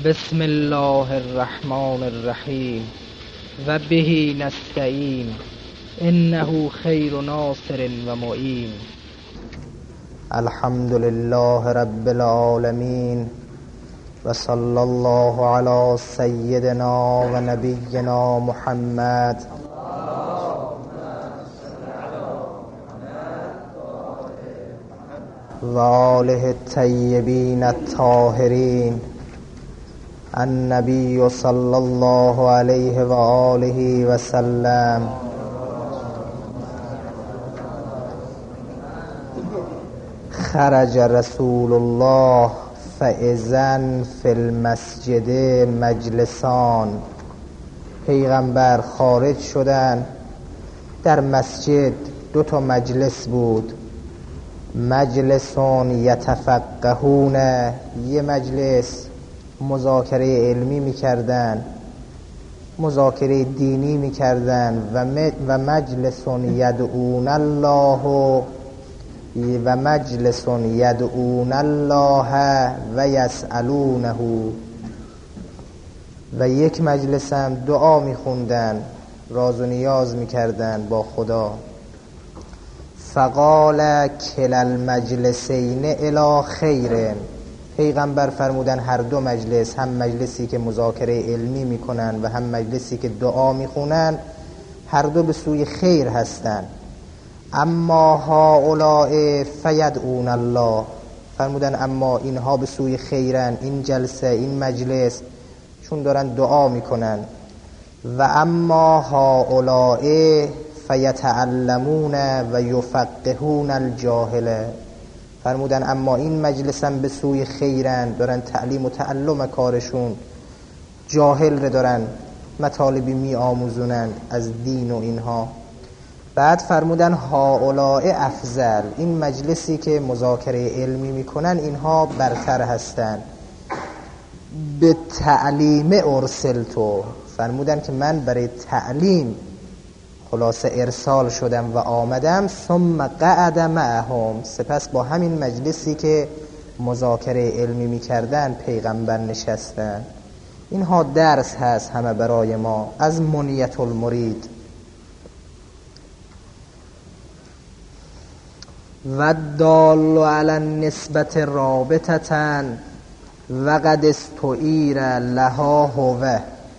بسم الله الرحمن الرحیم و به نستعین انه خیر ناصر و معین. الحمد لله رب العالمین و صلی الله علی سیدنا و نبینا محمد و آله الطیبین الطاهرین. النبی صلی الله علیه و آله و سلم. خرج رسول الله فاذن فی المسجد مجلسان. پیغمبر خارج شدن، در مسجد 2 مجلس بود. مجلسون یتفقهون، یه مجلس مذاکره علمی میکردن، مذاکره دینی میکردن. و مجلسون یدعون الله و مجلسون یدعون الله و یسألونه. و یک مجلس هم دعا میخوندن، راز و نیاز میکردن با خدا. فقال کلا المجلسین الی خیر. پیغمبر فرمودن هر 2 مجلس، هم مجلسی که مذاکره علمی میکنن و هم مجلسی که دعا میخونن، هر 2 به سوی خیر هستن. اما هؤلاء فیدعون الله. فرمودن اما اینها به سوی خیرن، این جلسه، این مجلس، چون دارن دعا میکنن. و اما هؤلاء فیتعلمون و یفقهون الجاهل. فرمودن اما این مجلس هم به سوی خیرن، دارن تعلیم و تعلم کارشون، جاهل رو دارن مطالبی می آموزونن از دین و اینها. بعد فرمودن هؤلاء افضل. این مجلسی که مذاکره علمی میکنن اینها برتر هستن. به تعلیم ارسلتو. فرمودن که من برای تعلیم خلاصه ارسال شدم و آمدم. ثم قعد معهم. سپس با همین مجلسی که مذاکره علمی میکردن پیغمبر نشستن. اینها درس هست همه برای ما از منیت المرید. و دال علی النسبت رابطتن و قد استعیر لها هو.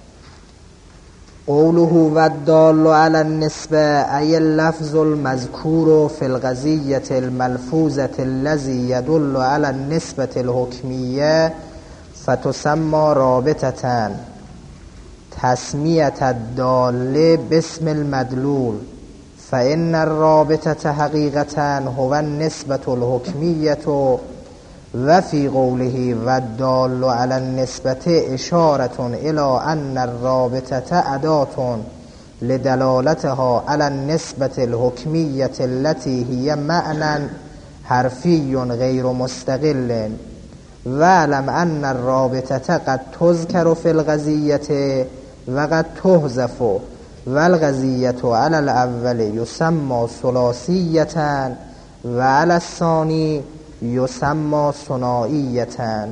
قوله و دال علی النسبه ای اللفظ المذکور فی القضیة الملفوظة الذی یدل علی النسبة الحکمیه فتسمى رابطة. تسمیة الدال باسم المدلول فإن الرابطة حقیقة هو النسبة الحکمیة. و فی قوله و الدال علی النسبة اشارة الى ان الرابطة اداة لدلالتها على النسبة الحکمیة التي هي معنى حرفی غیر مستقل. واعلم ان الرابطة قد تذكر في القضية و قد تحذف. والقضیة علی الاول یسمى ثلاثیة و علی الثانی یسمى ثنائیة.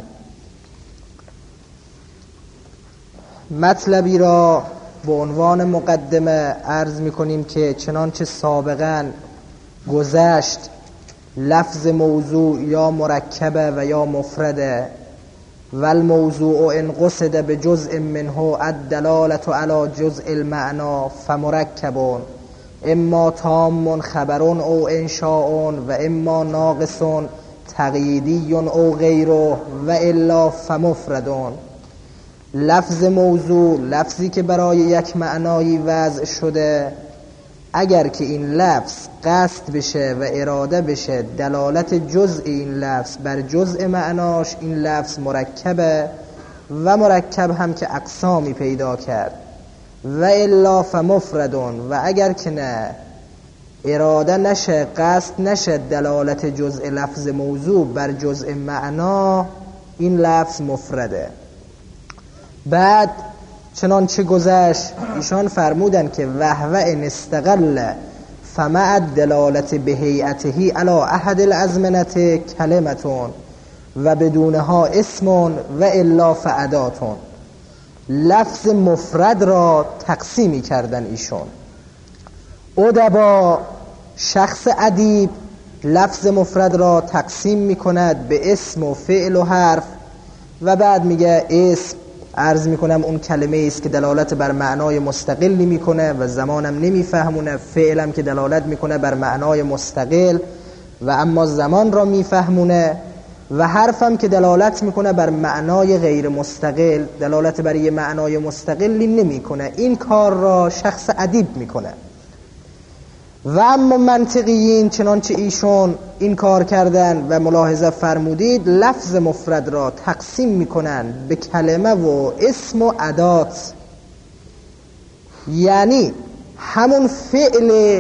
مطلبی را به عنوان مقدمه عرض می‌کنیم که چنانچه سابقاً گذشت، لفظ موضوع یا مرکبه و یا مفرده. و الموضوع ان قصد بجزء منه الدلالة علی جزء المعنى فمرکب، اما تام خبر او انشاء و اما ناقص تقییدی او غیره و الا فمفرد. لفظ موضوع، لفظی که برای یک معنایی وضع شده، اگر که این لفظ قصد بشه و اراده بشه دلالت جزء این لفظ بر جزء معناش، این لفظ مرکبه. و مرکب هم که اقسامی پیدا کرد. و الا فمفرد. و اگر که نه اراده نشه، قصد نشه دلالت جزء لفظ موضوع بر جزء معنا، این لفظ مفرده. بعد چنانچه گذشت ایشان فرمودن که وهو ان استقل فمع الدلالة بهیئته علی احد الازمنة کلمتون و بدونها اسم و الا فعداتون. لفظ مفرد را تقسیمی کردن ایشون. ادبا، شخص ادیب، لفظ مفرد را تقسیم میکند به اسم و فعل و حرف و بعد میگه اسم، عرض میکنم اون کلمه است که دلالت بر معنای مستقلی میکنه و زمانم نمیفهمونه. فعلم که دلالت میکنه بر معنای مستقل و اما زمان را میفهمونه. و حرفم که دلالت میکنه بر معنای غیر مستقل، دلالت بر یه معنای مستقلی نمیکنه. این کار را شخص ادیب میکنه. و اما منطقیین چنانچه ایشون این کار کردن و ملاحظه فرمودید، لفظ مفرد را تقسیم میکنن به کلمه و اسم و ادات. یعنی همون فعل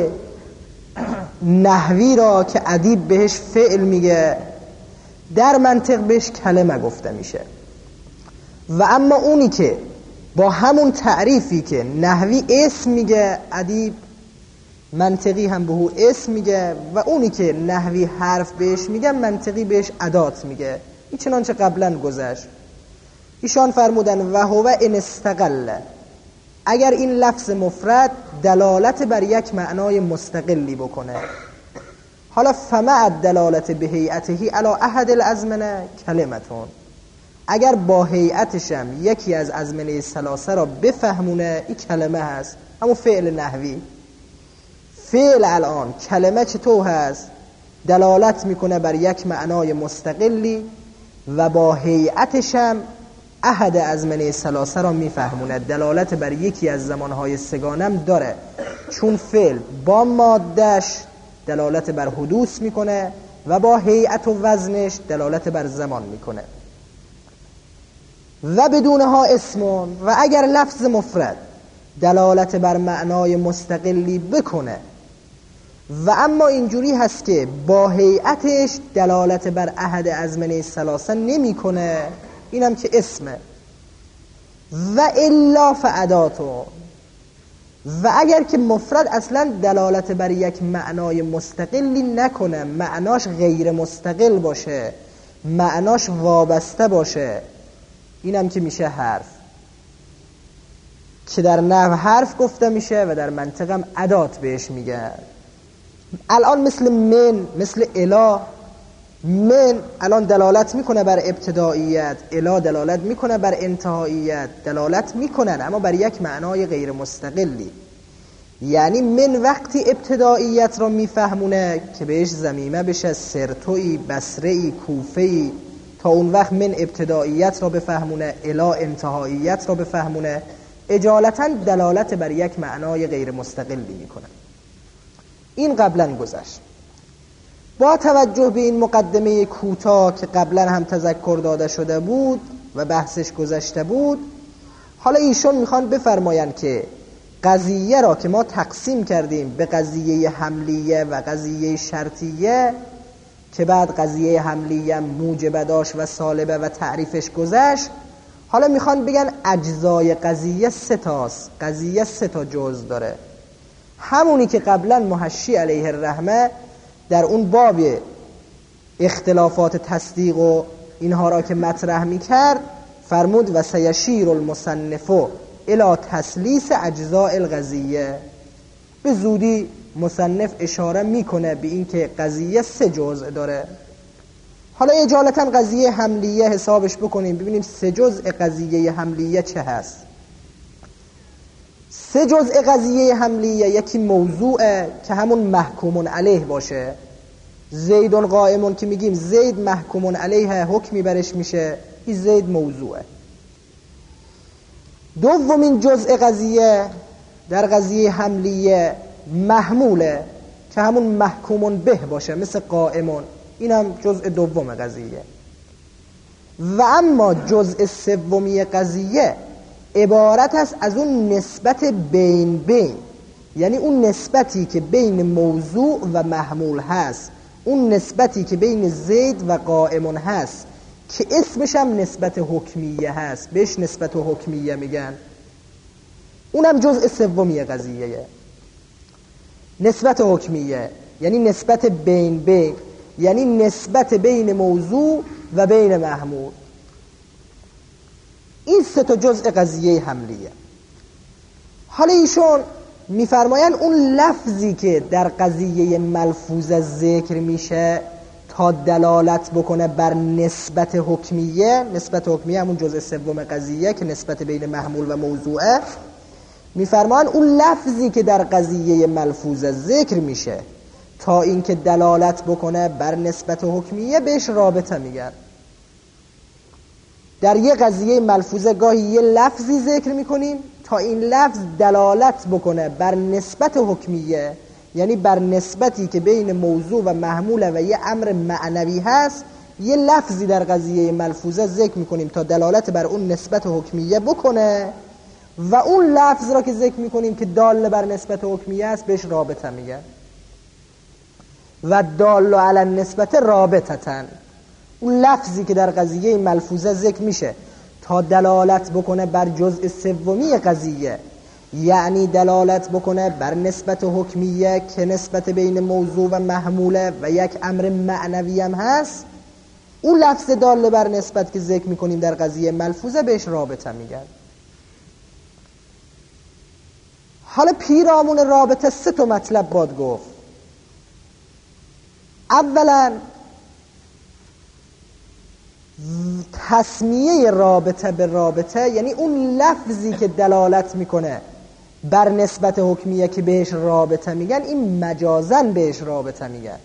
نحوی را که ادیب بهش فعل میگه، در منطق بهش کلمه گفته میشه. و اما اونی که با همون تعریفی که نحوی اسم میگه، ادیب منطقی هم به او اسم میگه. و اونی که نحوی حرف بهش میگه، منطقی بهش ادات میگه. این چنانچه قبلا گذشت. ایشان فرمودن و هو ان استقل، اگر این لفظ مفرد دلالت بر یک معنای مستقلی بکنه. حالا فمع دلالت به هیئته علی احد الازمنه کلمتون، اگر با هیئتشم یکی از ازمنه ثلاثه را بفهمونه، این کلمه هست. همون فعل نحوی. فعل الان کلمه چطور هست؟ دلالت میکنه بر یک معنای مستقلی و با هیئتشم احد ازمنه ثلاثه را میفهمونه، دلالت بر یکی از زمانهای سگانم داره. چون فعل با مادهش دلالت بر حدوث میکنه و با هیئت و وزنش دلالت بر زمان میکنه. و بدونها اسمون، و اگر لفظ مفرد دلالت بر معنای مستقلی بکنه و اما اینجوری هست که با هیئتش دلالت بر احد ازمنه ثلاثه نمیکنه، اینم که اسمه. و الا فعداتو، و اگر که مفرد اصلا دلالت بر یک معنای مستقلی نکنه، معناش غیر مستقل باشه، معناش وابسته باشه، اینم که میشه حرف، که در نحو حرف گفته میشه و در منطقم ادات بهش میگن. الان مثل من، مثل الا. من الان دلالت میکنه بر ابتداییت، الا دلالت میکنه بر انتهاییت، دلالت میکنن اما بر یک معنای غیر مستقلی. یعنی من وقتی ابتداییت را میفهمونه که بهش ضمیمه بشه سرتوی، بصره‌ای، کوفه‌ای، تا اون وقت من ابتداییت را بفهمونه، الا انتهاییت را بفهمونه، اجالتا دلالت بر یک معنای غیر مستقلی میکنه. این قبلا گذشت. با توجه به این مقدمه کوتاه که قبلا هم تذکر داده شده بود و بحثش گذشته بود، حالا ایشون میخوان بفرمایند که قضیه را که ما تقسیم کردیم به قضیه حملیه و قضیه شرطیه، که بعد قضیه حملیه موجب داشت و سالبه و تعریفش گذشت، حالا میخوان بگن اجزای قضیه 3 تاست. قضیه 3 تا جزء داره. همونی که قبلا محشی علیه الرحمه در اون باب اختلافات تصدیق و اینها را که مطرح میکرد فرمود و سیشیر المصنف الی تسلیس اجزاء القضیه. به زودی مصنف اشاره میکنه به این که قضیه 3 جزء داره. حالا اجالتا قضیه حملیه حسابش بکنیم ببینیم 3 جزء قضیه حملیه چه هست. 3 جزء قضیه حملیه، یکی موضوعه که همون محکومون علیه باشه. زیدون قائمون که میگیم زید محکومون علیه حکمی برش میشه، این زید موضوعه. دومین جزء قضیه در قضیه حملیه محموله که همون محکومون به باشه، مثل قائمون، اینم جزء دوم قضیه. و اما جزء سومی قضیه عبارت است از اون نسبت بین بین، یعنی اون نسبتی که بین موضوع و محمول هست، اون نسبتی که بین زید و قائمون هست که اسمش هم نسبت حکمیه هست، بهش نسبت حکمیه میگن. اونم جزء سومی قضیه. نسبت حکمیه یعنی نسبت بین بین، یعنی نسبت بین موضوع و بین محمول. این سه تا جزء قضیه حملیه. حالا ایشون میفرمایند اون لفظی که در قضیه ملفوظه ذکر میشه تا دلالت بکنه بر نسبت حکمیه، نسبت حکمیه همون جزء سوم قضیه که نسبت بین محمول و موضوعه، میفرمایند اون لفظی که در قضیه ملفوظه ذکر میشه تا اینکه دلالت بکنه بر نسبت حکمیه بهش رابطه میگن. در یه قضیه ملفوظه گاهی یه لفظی ذکر میکنیم تا این لفظ دلالت بکنه بر نسبت حکمیه، یعنی بر نسبتی که بین موضوع و محمول و یه امر معنوی هست. یه لفظی در قضیه ملفوظه ذکر میکنیم تا دلالت بر اون نسبت حکمیه بکنه و اون لفظ را که ذکر میکنیم که دال بر نسبت حکمیه است بهش رابطه میگن. و دال علی النسبت رابطتن، اون لفظی که در قضیه ملفوظه ذکر میشه تا دلالت بکنه بر جزء سومی قضیه، یعنی دلالت بکنه بر نسبت حکمیه که نسبت بین موضوع و محموله و یک امر معنوی هم هست، اون لفظ دال بر نسبت که ذکر میکنیم در قضیه ملفوظه بهش رابطه میگن. حالا پیرامون رابطه سه تا مطلب باید گفت. اولا تسمیه رابطه به رابطه، یعنی اون لفظی که دلالت میکنه بر نسبت حکمیه که بهش رابطه میگن، این مجازن بهش رابطه میگن،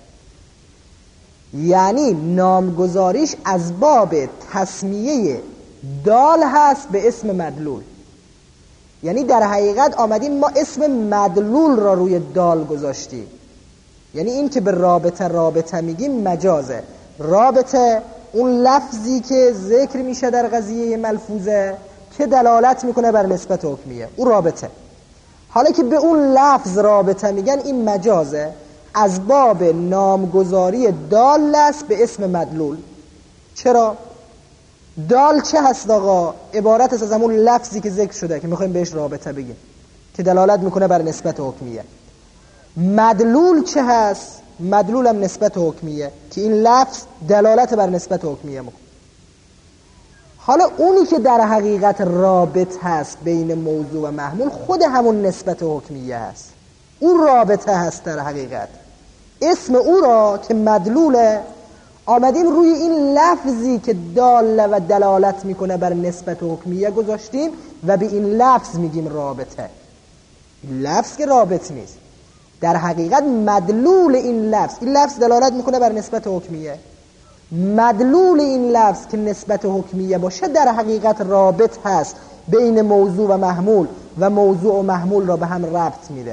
یعنی نامگذاریش از باب تسمیه دال هست به اسم مدلول. یعنی در حقیقت آمدیم ما اسم مدلول را روی دال گذاشتیم، یعنی این که به رابطه میگیم مجازه. رابطه اون لفظی که ذکر میشه در قضیه ملفوظه که دلالت میکنه بر نسبت حکمیه، اون رابطه. حالا که به اون لفظ رابطه میگن این مجازه، از باب نامگذاری دال است به اسم مدلول. چرا؟ دال چه هست آقا؟ عبارت است از همون لفظی که ذکر شده که میخوایم بهش رابطه بگیم که دلالت میکنه بر نسبت حکمیه. مدلول چه هست؟ مدلول هم نسبت حکمیه که این لفظ دلالت بر نسبت حکمیه میکنه. حالا اونی که در حقیقت رابط هست بین موضوع و محمول خود همون نسبت حکمیه هست، اون رابطه هست در حقیقت. اسم او را که مدلوله آمدیم روی این لفظی که داله و دلالت میکنه بر نسبت حکمیه گذاشتیم و به این لفظ میگیم رابطه. این لفظ که رابط نیست، در حقیقت مدلول این لفظ دلالت میکنه بر نسبت حکمیه. مدلول این لفظ که نسبت حکمیه باشه در حقیقت رابط هست بین موضوع و محمول و موضوع و محمول را به هم ربط میده.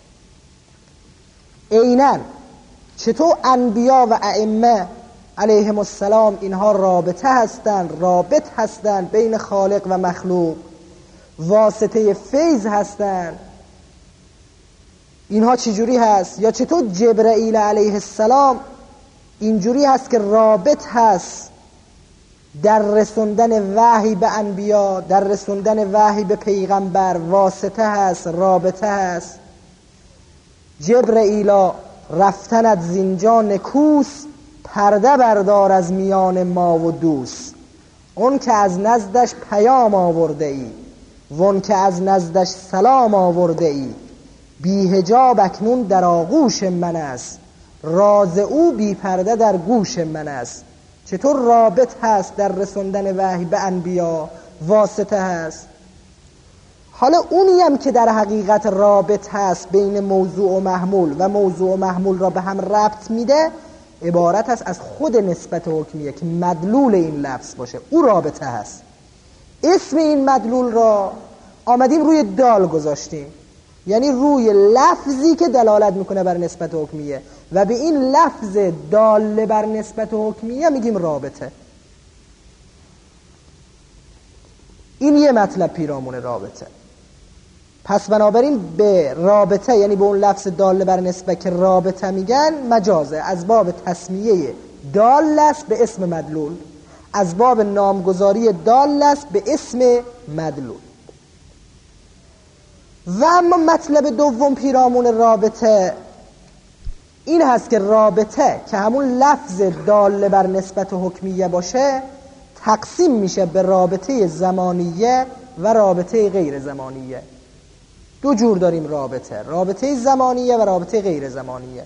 عیناً چطور انبیا و ائمه علیهم السلام اینها رابط هستند بین خالق و مخلوق، واسطه فیض هستند. اینها چجوری هست؟ یا چطور جبرائیل علیه السلام اینجوری هست که رابط هست در رسوندن وحی به انبیا، در رسوندن وحی به پیغمبر، واسطه هست، رابطه هست. جبرائیل رفتنت زینجا نکوس، پرده بردار از میان ما و دوست. اون که از نزدش پیام آورده ای، وون که از نزدش سلام آورده ای. بی حجاب اکنون در آغوش من است، راز او بی پرده در گوش من است. چطور رابط هست در رسوندن وحی به انبیا، واسطه هست. حالا اونی هم که در حقیقت رابط هست بین موضوع و محمول و موضوع و محمول را به هم ربط میده، عبارت هست از خود نسبت حکمیه که مدلول این لفظ باشه، او رابطه هست. اسم این مدلول را آمدیم روی دال گذاشتیم، یعنی روی لفظی که دلالت میکنه بر نسبت حکمیه و به این لفظ دال بر نسبت حکمیه میگیم رابطه. این یه مطلب پیرامون رابطه. پس بنابراین به رابطه، یعنی به اون لفظ دال بر نسبت که رابطه میگن، مجازه از باب تسمیه دال است به اسم مدلول، از باب نامگذاری دال است به اسم مدلول. و اما مطلب دوم پیرامون رابطه این هست که رابطه که همون لفظ دال بر نسبت حکمیه باشه تقسیم میشه به رابطه زمانیه و رابطه غیر زمانیه. دو جور داریم رابطه زمانیه و رابطه غیر زمانیه.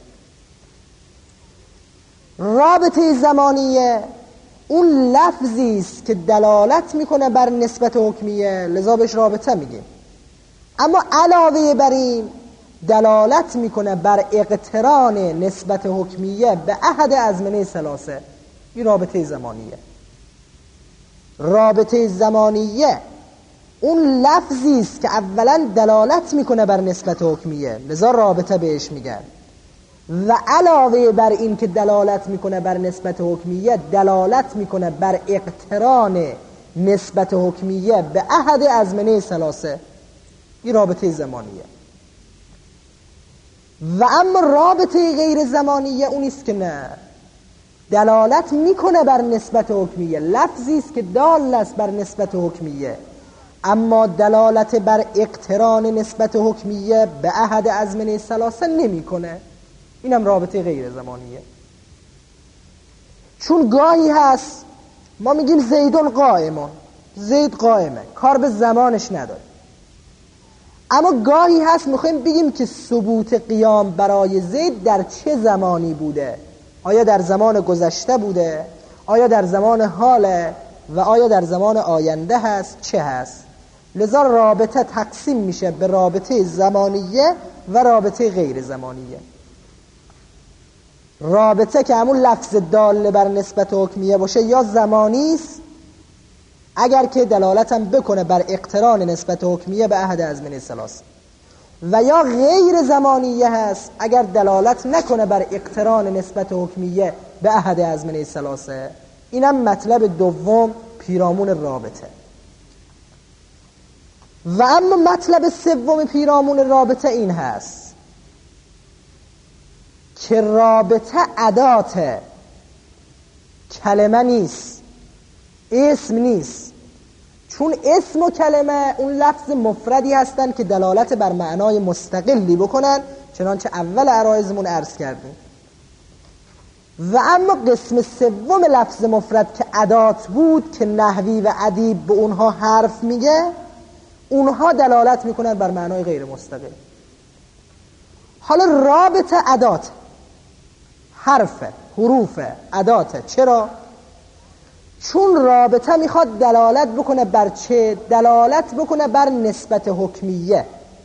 رابطه زمانیه اون لفظی است که دلالت میکنه بر نسبت حکمیه، لذا بهش رابطه میگیم، اما علاوه بر این دلالت میکنه بر اقتران نسبت حکمیه به احد ازمنه ثلاثه. این رابطه زمانیه. رابطه زمانیه اون لفظی است که اولا دلالت میکنه بر نسبت حکمیه، لذا رابطه بهش میگن، و علاوه بر این که دلالت میکنه بر نسبت حکمیه دلالت میکنه بر اقتران نسبت حکمیه به احد ازمنه ثلاثه. این رابطه زمانیه. و اما رابطه غیر زمانیه اونیست که نه، دلالت میکنه بر نسبت حکمیه، لفظی است که دال است بر نسبت حکمیه، اما دلالت بر اقتران نسبت حکمیه به احد ازمنه ثلاثه نمیکنه. اینم رابطه غیر زمانیه. چون گاهی هست ما میگیم زیدون قائمون، زید قائمه، کار به زمانش نداره، اما گاهی هست میخوایم بگیم که ثبوت قیام برای زید در چه زمانی بوده، آیا در زمان گذشته بوده، آیا در زمان حاله و آیا در زمان آینده هست، چه هست. لذا رابطه تقسیم میشه به رابطه زمانیه و رابطه غیر زمانیه. رابطه که همون لفظ دال بر نسبت حکمیه باشه یا زمانی است اگر که دلالت هم بکنه بر اقتران نسبت حکمیه به احد ازمنه ثلاثه، و یا غیر زمانیه هست اگر دلالت نکنه بر اقتران نسبت حکمیه به احد ازمنه ثلاثه. اینم مطلب دوم پیرامون رابطه. و اما مطلب سوم پیرامون رابطه این هست که رابطه ادات کلمه نیست، اسم نیست. چون اسم و کلمه اون لفظ مفردی هستن که دلالت بر معنای مستقلی بکنن، چنانچه اول عرایزمون عرض کردیم. و اما قسم سوم لفظ مفرد که ادات بود که نحوی و ادیب به اونها حرف میگه، اونها دلالت میکنن بر معنای غیر مستقل. حالا رابطه ادات، حرف، حروف، ادات. چرا؟ چون رابطه میخواد دلالت بکنه بر چه؟ دلالت بکنه بر نسبت حکمیه.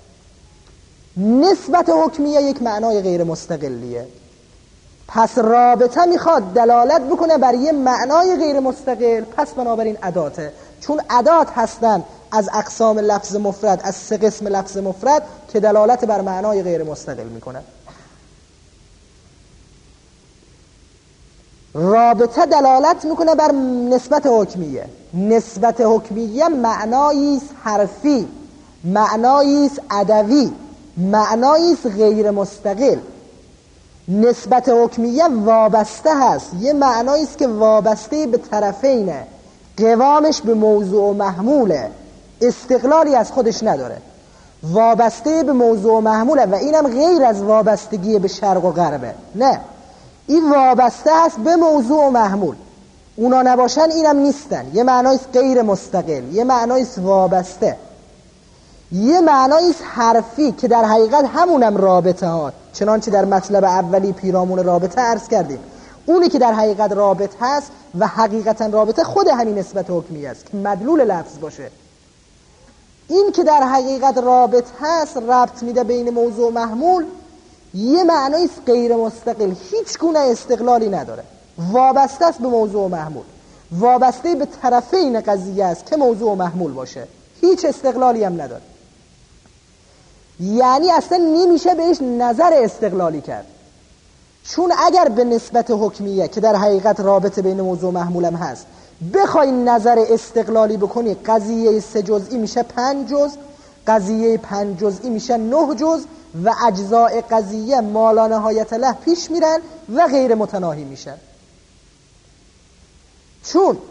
نسبت حکمیه یک معنای غیر مستقلیه، پس رابطه میخواد دلالت بکنه بر یه معنای غیر مستقل، پس بنابراین اداته. چون ادات هستن از اقسام لفظ مفرد، از سه قسم لفظ مفرد که دلالت بر معنای غیر مستقل میکنه. رابطه دلالت میکنه بر نسبت حکمیه. نسبت حکمیه معنایی است حرفی، معنایی است ادوی، معنایی است غیر مستقل. نسبت حکمیه وابسته هست، یه معنایی است که وابسته به طرفینه، قوامش به موضوع و محموله، استقلالی از خودش نداره، وابسته به موضوع و محموله. و اینم غیر از وابستگی به شرق و غربه، نه، این وابسته است به موضوع و محمول. اونا نباشن اینم نیستن. یه معنایست غیر مستقل، یه معنایست وابسته، یه معنایست حرفی که در حقیقت همونم رابطه ها، چنانچه در مطلب اولی پیرامون رابطه عرض کردیم. اونی که در حقیقت رابط هست و حقیقتا رابطه خود همین نسبت حکمی است که مدلول لفظ باشه. این که در حقیقت رابط هست ربط میده بین موضوع و محمول، یه معنایست غیر مستقل، هیچ گونه استقلالی نداره، وابسته است به موضوع و محمول، وابسته به طرفین قضیه است که موضوع و محمول باشه، هیچ استقلالی هم نداره. یعنی اصلا نمیشه بهش نظر استقلالی کرد. چون اگر به نسبت حکمیه که در حقیقت رابطه بین موضوع و محمول هم هست بخوای نظر استقلالی بکنی، قضیه 3 جزئی میشه 5 جز، قضیه 5 جزئی میشه 9 جز و اجزاء قضیه ما لا نهایت له پیش میرن و غیر متناهی میشن. چون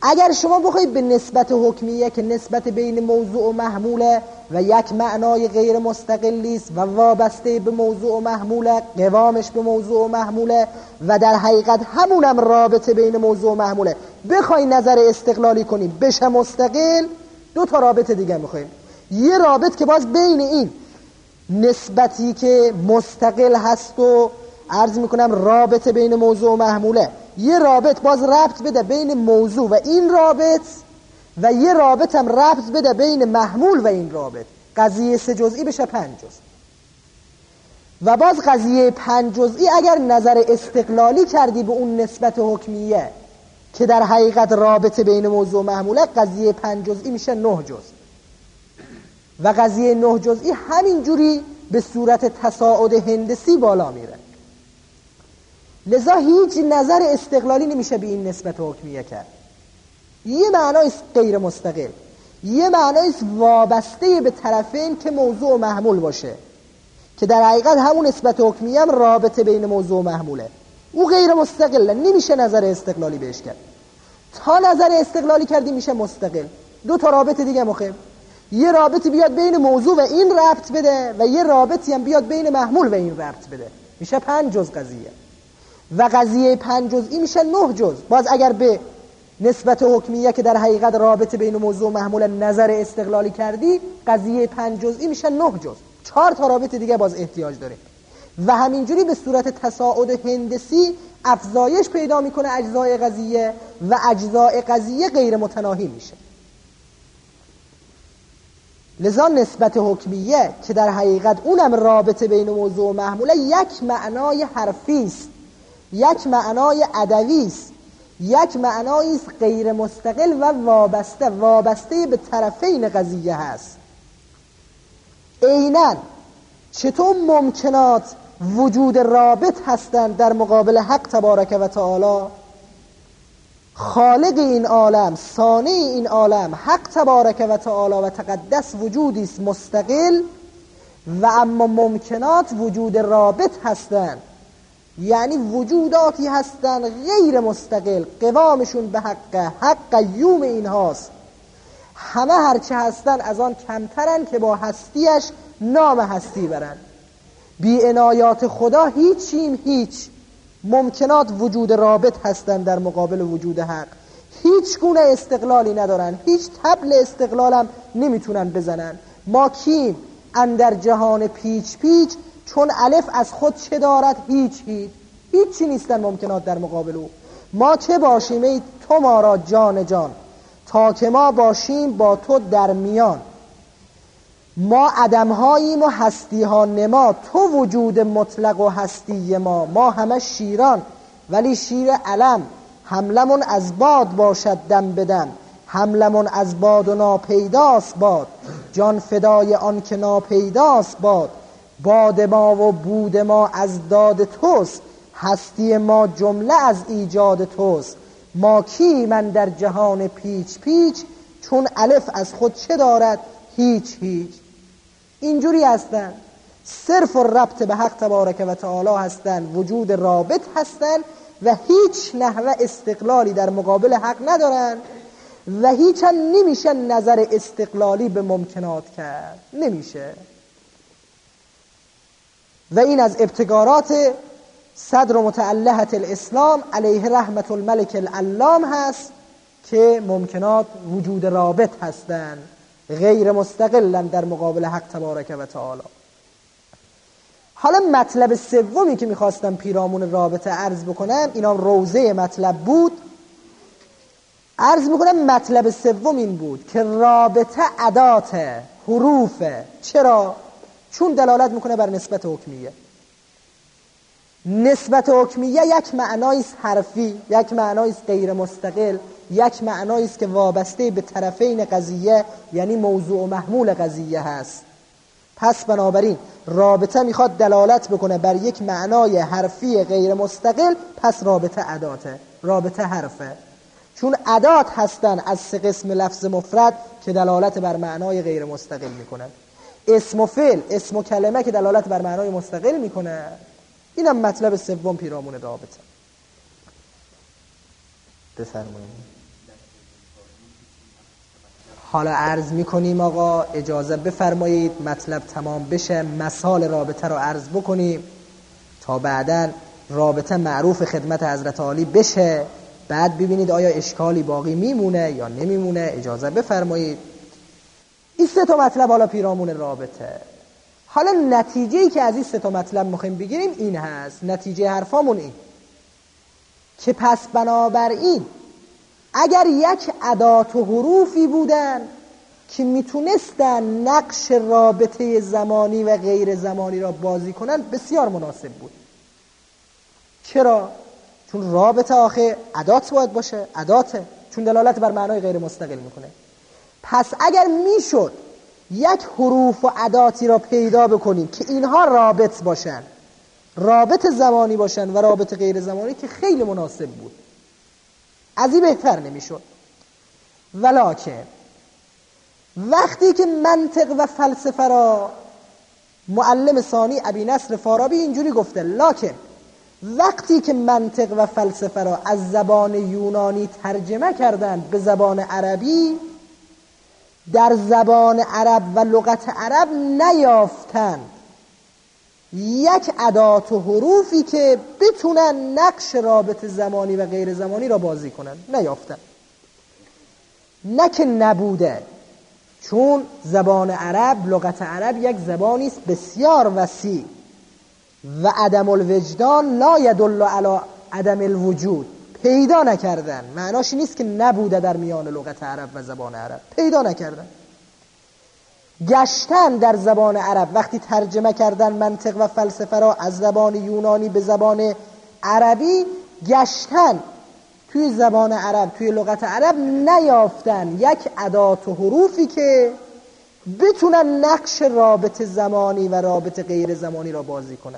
اگر شما بخواید به نسبت حکمیه که نسبت بین موضوع و محموله و یک معنای غیر مستقلی است و وابسته به موضوع و محموله، قوامش به موضوع و محموله و در حقیقت همونم رابطه بین موضوع و محموله، بخوای نظر استقلالی کنی بشه مستقل، دو تا رابطه دیگه میخوایم. یه رابط که باز بین این نسبتی که مستقل هست و عرض میکنم رابطه بین موضوع و محموله، یه رابط باز ربط بده بین موضوع و این رابط و یه رابط هم ربط بده بین محمول و این رابط. قضیه 3 جزئی بشه 5 جزئی. و باز قضیه 5 جزئی اگر نظر استقلالی کردی به اون نسبت حکمیه که در حقیقت رابطه بین موضوع و محموله، قضیه 5 جزئی میشه 9 جزئی. و قضیه 9 جزئی همینجوری به صورت تصاعد هندسی بالا میره. لذا هیچ نظر استقلالی نمیشه به این نسبت حکمیه کرد. یه معنایست غیر مستقل، یه معنایست وابسته به طرفین که موضوع و محمول باشه، که در حقیقت همون نسبت حکمیه هم رابطه بین موضوع و محموله. او غیر مستقله، نمیشه نظر استقلالی بهش کرد. تا نظر استقلالی کردی میشه مستقل. دو تا رابطه دیگه مخیم، یه رابطی بیاد بین موضوع و این ربط بده و یه رابطی هم بیاد بین محمول و این ربط بده، میشه 5 جز قضیه. و قضیه 5 جزئی میشه 9 جز. باز اگر به نسبت حکمیه که در حقیقت رابطه بین موضوع و محمول نظر استقلالی کردی، قضیه 5 جزئی میشه 9 جز. 4 تا رابطه دیگه باز احتیاج داره و همینجوری به صورت تصاعد هندسی افزایش پیدا میکنه اجزای قضیه و اجزای قضیه غیر متناهی میشه. لذا نسبت حکمیه که در حقیقت اونم رابطه بین موضوع و محموله یک معنای حرفی است، یک معنای ادوی است، یک معنایی است غیر مستقل و وابسته به طرفین قضیه هست. عیناً چطور ممکنات وجود رابط هستند در مقابل حق تبارک و تعالی، خالق این عالم، صانع این عالم، حق تبارک و تعالی و تقدس وجودی است مستقل، و اما ممکنات وجود رابط هستند، یعنی وجوداتی هستند غیر مستقل، قوامشون به حق قیوم این هاست. همه هرچه هستن از آن کمترن که با هستیش نام هستی برن. بی عنایات خدا هیچ ممکنات وجود رابط هستن در مقابل وجود حق، هیچ گونه استقلالی ندارن، هیچ طبل استقلالم نمیتونن بزنن. ما کیم اندر جهان پیچ چون الف از خود چه دارد؟ هیچی نیستن ممکنات در مقابل او. ما چه باشیم ای تو ما را جان تا که ما باشیم با تو در میان. ما عدمهاییم و هستی ها نما، تو وجود مطلق و هستی ما همه شیران ولی شیر علم. حملمون از باد باشد دم بدم، حملمون از باد و ناپیداست باد. جان فدای آن که ناپیداست باد ما و بود ما از داد توست. هستی ما جمله از ایجاد توست. ما کی من در جهان پیچ چون الف از خود چه دارد؟ هیچ. اینجوری هستن، صرف و ربط به حق تبارک و تعالی هستن، وجود رابط هستن و هیچ نحوه استقلالی در مقابل حق ندارن و هیچ هم نمیشه نظر استقلالی به ممکنات کرد، نمیشه. و این از ابتکارات صدر متعلهة الاسلام علیه رحمت الملک العلام هست که ممکنات وجود رابط هستن، غیر مستقلن در مقابل حق تبارک و تعالی. حالا مطلب سومی که میخواستم پیرامون رابطه عرض بکنم، اینا روزه مطلب بود، عرض میکنم مطلب سوم این بود که رابطه ادات حروفه. چرا؟ چون دلالت میکنه بر نسبت حکمیه. نسبت حکمیه یک معنایست حرفی، یک معنایست غیر مستقل، یک معنایست که وابسته به طرفین قضیه یعنی موضوع و محمول قضیه هست. پس بنابراین رابطه میخواد دلالت بکنه بر یک معنای حرفی غیر مستقل، پس رابطه اداته، رابطه حرفه. چون ادات هستن از 3 قسم لفظ مفرد که دلالت بر معنای غیر مستقل میکنن. اسم و فعل، اسم و کلمه که دلالت بر معنای مستقل میکنه. اینم مطلب سوم پیرامون رابطه. بفرمایید. حالا عرض میکنیم آقا اجازه بفرمایید مطلب تمام بشه، مثال رابطه رو عرض بکنیم تا بعداً رابطه معروف خدمت حضرت عالی بشه، بعد ببینید آیا اشکالی باقی میمونه یا نمیمونه. اجازه بفرمایید. این 3 مطلب حالا پیرامون رابطه. حالا نتیجه‌ای که از این 3 مطلب میخوایم بگیریم این هست، نتیجه حرفامون این که پس بنابراین اگر یک ادات و حروفی بودن که میتونستن نقش رابطه زمانی و غیر زمانی را بازی کنن، بسیار مناسب بود. چرا؟ چون رابطه آخه ادات باید باشه، اداته، چون دلالت بر معنای غیر مستقل میکنه. پس اگر میشد یک حروف و اداتی را پیدا بکنیم که اینها رابط باشن، رابط زمانی باشن و رابط غیر زمانی، که خیلی مناسب بود، از این بهتر نمیشد. ولکن وقتی که منطق و فلسفه را معلم ثانی ابی نصر فارابی اینجوری گفته، لکن وقتی که منطق و فلسفه را از زبان یونانی ترجمه کردند به زبان عربی، در زبان عرب و لغت عرب نیافتند یک ادات و حروفی که بتونن نقش رابط زمانی و غیر زمانی را بازی کنن، نیافتن. نه که نبوده، چون زبان عرب، لغت عرب یک زبانی است بسیار وسیع و عدم الوجدان لا يدل علی عدم الوجود. پیدا نکردن معناش نیست که نبوده در میان لغت عرب و زبان عرب، پیدا نکردن. گشتن در زبان عرب، وقتی ترجمه کردن منطق و فلسفه را از زبان یونانی به زبان عربی، گشتن توی زبان عرب، توی لغت عرب نیافتن یک ادات و حروفی که بتونن نقش رابط زمانی و رابط غیر زمانی را بازی کنن.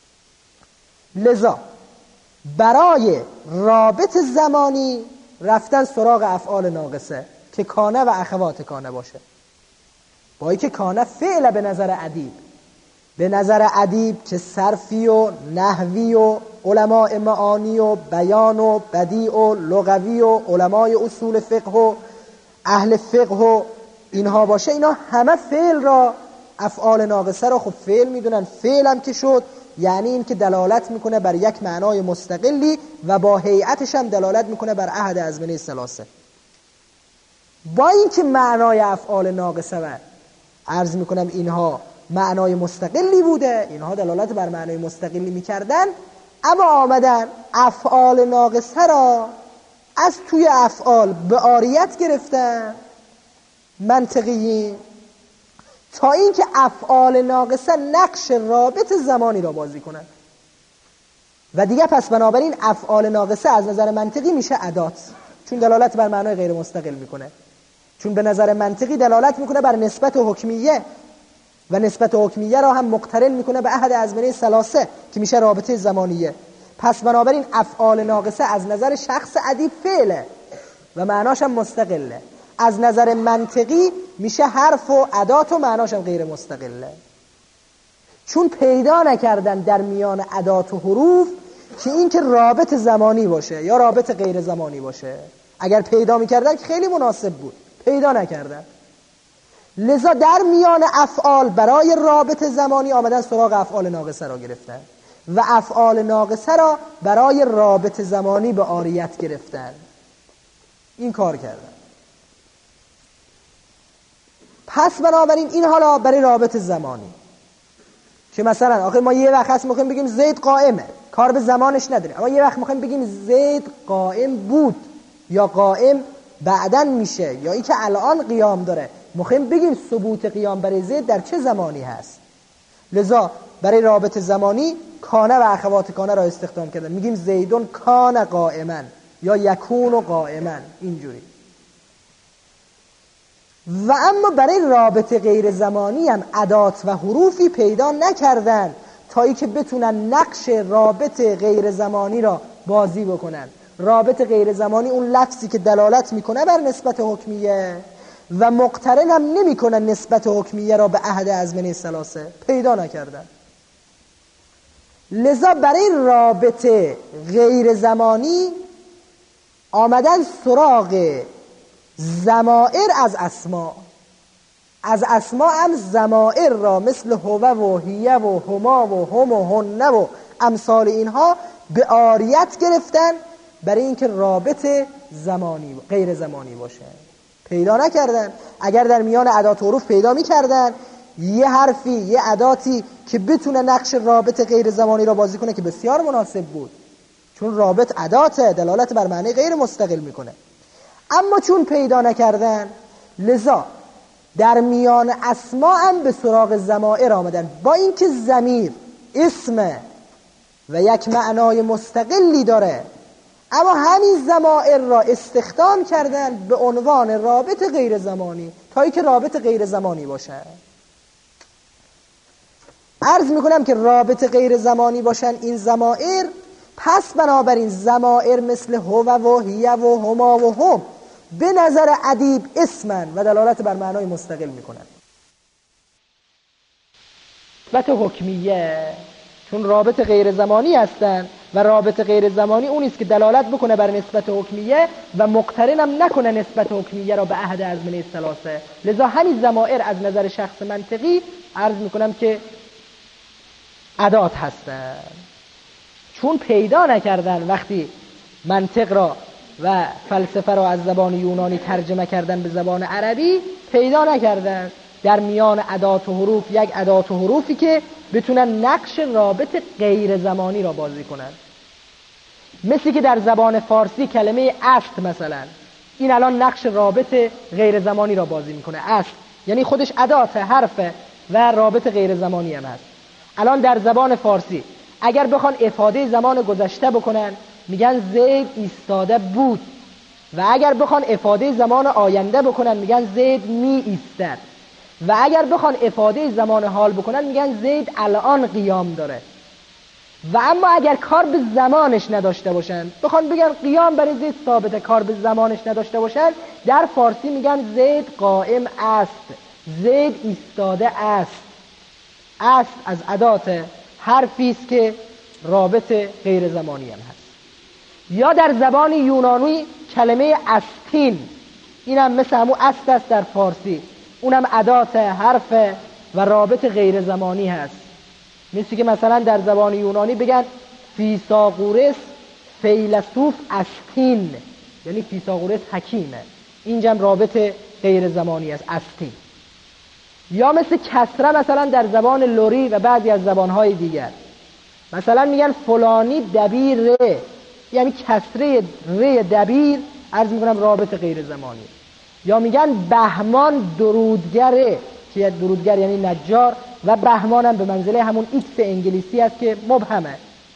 لذا برای رابط زمانی رفتن سراغ افعال ناقصه که کانه و اخوات کانه باشه. با اینکه کانه فعل به نظر ادیب، به نظر ادیب که صرفی و نحوی و علماء معانی و بیان و بدیع و لغوی و علمای اصول فقه و اهل فقه و اینها باشه، اینا همه فعل را، افعال ناقصه را خب فعل میدونن. فعل هم که شد یعنی این که دلالت میکنه بر یک معنای مستقلی و با هیئتش هم دلالت میکنه بر احد ازمنه ثلاثه. با این که معنای افعال ناقصه و عرض میکنم اینها معنای مستقلی بوده، اینها دلالت بر معنای مستقلی میکردن، اما آمدن افعال ناقصه را از توی افعال به عاریت گرفتن منطقیین، تا اینکه افعال ناقصه نقش رابط زمانی را بازی کنند. و دیگه پس بنابراین افعال ناقصه از نظر منطقی میشه ادات، چون دلالت بر معنای غیر مستقل میکنه، چون به نظر منطقی دلالت میکنه بر نسبت حکمیه و نسبت حکمیه را هم مقترن میکنه به احد ازمنه ثلاثه که میشه رابطه زمانیه. پس بنابراین افعال ناقصه از نظر شخص ادیب فعله و معناش هم مستقله، از نظر منطقی میشه حرف و ادات و معناش هم غیر مستقله، چون پیدا نکردن در میان ادات و حروف که این که رابط زمانی باشه یا رابط غیر زمانی باشه. اگر پیدا میکردن که خیلی مناسب بود، پیدا نکردن. لذا در میان افعال برای رابط زمانی آمدن سراغ افعال ناقصه را گرفتن و افعال ناقصه را برای رابط زمانی به عاریت گرفتن. این کار کردن. پس بنابراین این حالا برای رابط زمانی که مثلا آخه ما یه وقت هست میخوایم بگیم زید قائمه، کار به زمانش نداره، اما یه وقت میخوایم بگیم زید قائم بود یا قائم بعدن میشه یا ای که الان قیام داره، میخوایم بگیم ثبوت قیام برای زید در چه زمانی هست. لذا برای رابط زمانی کانه و اخوات کانه را استخدام کردن، میگیم زیدون کان قائما یا یکون قائما، اینجوری. و اما برای رابط غیر زمانی هم ادات و حروفی پیدا نکردن تا ای که بتونن نقش رابط غیر زمانی را بازی بکنن. رابط غیر زمانی اون لفظی که دلالت میکنه بر نسبت حکمیه و مقترن هم نمیکنن نسبت حکمیه را به احد ازمنه ثلاثه، پیدا نکردن. لذا برای رابط غیر زمانی آمدن سراغ ضمائر از اسما هم ضمائر را مثل هو و هیه و هما و هم و هنه و امثال اینها به عاریت گرفتن برای اینکه رابط زمانی غیر زمانی باشه. پیدا نکردن. اگر در میان ادات و حروف پیدا میکردن یه حرفی یه اداتی که بتونه نقش رابط غیر زمانی را بازی کنه که بسیار مناسب بود، چون رابط اداته، دلالت بر معنی غیر مستقل میکنه. اما چون پیدا نکردن، لذا در میان اسما هم به سراغ ضمائر آمدن، با اینکه ضمیر اسمه و یک معنای مستقلی داره، اما همین ضمائر را استخدام کردن به عنوان رابط غیر زمانی تا اینکه رابط غیر زمانی باشه. عرض میکنم که رابط غیر زمانی باشن این ضمائر، پس بنابراین ضمائر مثل هو و هیه و هما و هم به نظر ادیب اسمن و دلالت بر معنای مستقل میکنن. نسبت حکمیه، چون رابط غیر زمانی هستن و رابط غیر زمانی اون است که دلالت بکنه بر نسبت حکمیه و مقترنم نکنه نسبت حکمیه را به عهد ازمنه ثلاثه. لذا همین ضمائر از نظر شخص منطقی عرض میکنم که ادات هستن، چون پیدا نکردن وقتی منطق را و فلسفه را از زبان یونانی ترجمه کردن به زبان عربی، پیدا نکردن در میان ادات و حروف یک ادات و حروفی که بتونن نقش رابط غیر زمانی را بازی کنن. مثل که در زبان فارسی کلمه است مثلا، این الان نقش رابط غیر زمانی را بازی میکنه. است یعنی خودش ادات حرفه و رابط غیر زمانی هم هست. الان در زبان فارسی اگر بخوان افاده زمان گذشته بکنن میگن زید ایستاده بود، و اگر بخوان افاده زمان آینده بکنن میگن زید می ایستد، و اگر بخوان افاده زمان حال بکنن میگن زید الان قیام داره. و اما اگر کار به زمانش نداشته باشن، بخوان بگن قیام برای زید ثابته، کار به زمانش نداشته باشن، در فارسی میگن زید قائم است، زید ایستاده است. است از ادات حرفی است که رابط غیر زمانی هم هست. یا در زبان یونانی کلمه استین، اینم مثل همون است است در فارسی، اونم ادات حرف و رابط غیر زمانی هست. مثل که مثلا در زبان یونانی بگن فیثاغورس فیلسوف استین، یعنی فیثاغورس حکیمه، اینجا رابط غیر زمانی است، استین. یا مثل کسره مثلا در زبان لوری و بعضی از زبانهای دیگر، مثلا میگن فلانی دبیر ره، یعنی کسره ره دبیر، عرض میکنم رابط غیر زمانی. یا میگن بهمان درودگره، که درودگر یعنی نجار، و بهمان هم به منزله همون ایکس انگلیسی است که مبهمه.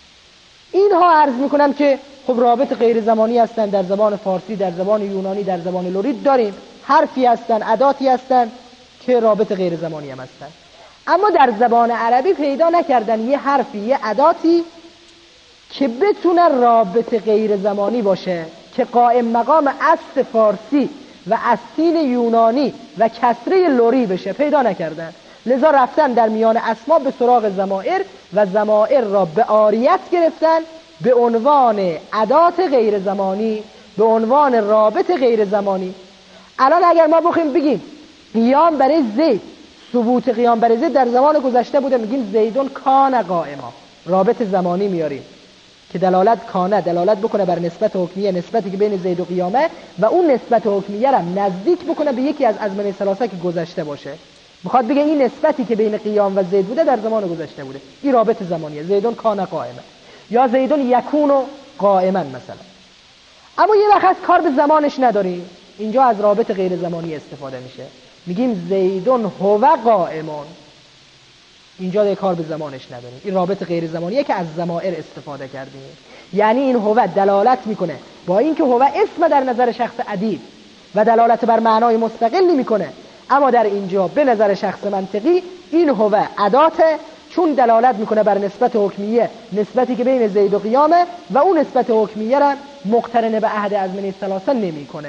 اینها عرض میکنم که خب رابط غیر زمانی هستن. در زبان فارسی، در زبان یونانی، در زبان لوری داریم حرفی هستن، اداتی هستن که رابط غیر زمانی هم هستن. اما در زبان عربی پیدا نکردن یه حرفی، یه اداتی که بتونه رابط غیر زمانی باشه، که قائم مقام است فارسی و استین یونانی و کسره لوری بشه، پیدا نکردن. لذا رفتن در میان اسما به سراغ ضمائر و ضمائر را به عاریت گرفتن به عنوان ادات غیر زمانی، به عنوان رابط غیر زمانی. الان اگر ما بخوایم بگیم قیام برای زید، ثبوت قیام برای زید در زمان گذشته بوده، میگیم زیدون کان قائما، رابط زمانی میاریم که دلالت کانه دلالت بکنه بر نسبت حکمیه، نسبتی که بین زید و قیامه، و اون نسبت حکمیه را نزدیک بکنه به یکی از ازمنه ثلاثه که گذشته باشه. میخواد بگه این نسبتی که بین قیام و زید بوده در زمان گذشته بوده، این رابط زمانیه، زیدون کان قائما یا زیدون یکون قائما مثلا. اما یه وقت کار به زمانش نداریم، اینجا از رابط غیر زمانی استفاده میشه، میگیم زیدون هو قائمون، اینجا دیگه کار به زمانش نداریم، این رابط غیر زمانیه که از ضمائر استفاده کردیم. یعنی این هو دلالت میکنه، با اینکه هو اسم در نظر شخص ادیب و دلالت بر معنای مستقلی میکنه، اما در اینجا به نظر شخص منطقی این هو اداته، چون دلالت میکنه بر نسبت حکمیه، نسبتی که بین زید و قیامه، و اون نسبت حکمیه را مقترن به عهد ازمنه ثلاثه نمیکنه.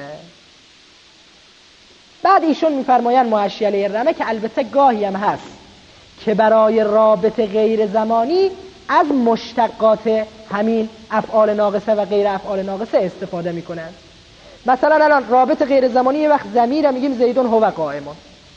بعد ایشون میفرمایند محشیه رمه که البته گاهی هم هست که برای رابط غیر زمانی از مشتقات همین افعال ناقصه و غیر افعال ناقصه استفاده میکنن. مثلا الان رابط غیر زمانی یه وقت ضمیر میگیم زیدون هو قائمون،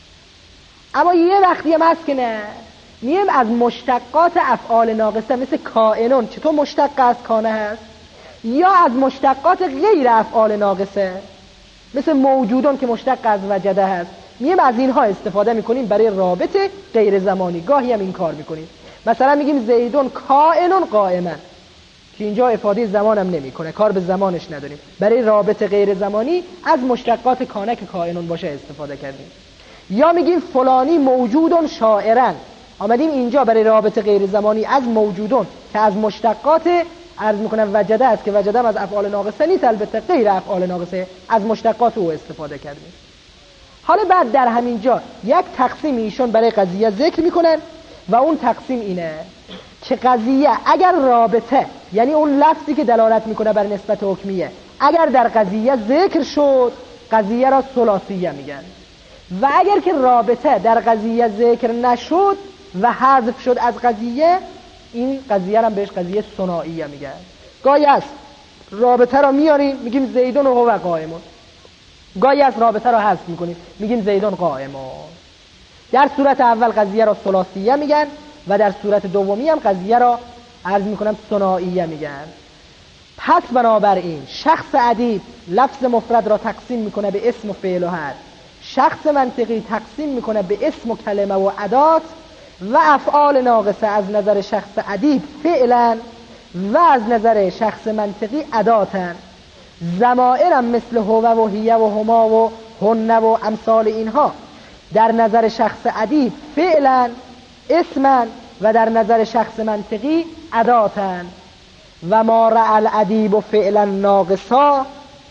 اما یه وقتی هم هست که نه، میگیم از مشتقات افعال ناقصه مثل کائنون چطور مشتق از کانه هست، یا از مشتقات غیر افعال ناقصه مثل موجودون که مشتق از وجده هست، میگیم از اینها استفاده میکنیم برای رابط غیر زمانی. گاهی هم این کار میکنیم، مثلا میگیم زیدون کائنون قائما که اینجا افاده زمان هم نمیکنه، کار به زمانش نداریم، برای رابط غیر زمانی از مشتقات کانه که کائنون باشه استفاده کردیم. یا میگیم فلانی موجودون شاعرن، آمدیم اینجا برای رابط غیر زمانی از موجودون که از مشتقات عرض میکنم وجده است که وجده هم از افعال ناقصه نیست، البته غیر افعال ناقصه، از مشتقات او استفاده کردیم. حالا بعد در همین جا یک تقسیم ایشون برای قضیه ذکر میکنن و اون تقسیم اینه که قضیه اگر رابطه، یعنی اون لفظی که دلالت میکنه بر نسبت حکمیه، اگر در قضیه ذکر شد قضیه را ثلاثیه میگن، و اگر که رابطه در قضیه ذکر نشد و حذف شد از قضیه، این قضیه را بهش قضیه ثنائیه میگن. گاهی است رابطه را میاریم میگیم زیدون و هو قائمون، گاهی است رابطه را حذف میکنیم میگیم زیدون قائمون. در صورت اول قضیه را ثلاثیه میگن و در صورت دومی هم قضیه را عرض میکنم ثنائیه میگن. پس بنابراین شخص ادیب لفظ مفرد را تقسیم میکنه به اسم و فعل و حرف، شخص منطقی تقسیم میکنه به اسم و کلمه و ادات، و افعال ناقصه از نظر شخص ادیب فعلا و از نظر شخص منطقی اداتن. ضمائرم مثل هو و هیه و هما و هن و امثال اینها در نظر شخص ادیب فعلا اسمن و در نظر شخص منطقی اداتن. و ما رأى الادیب فعلا ناقصا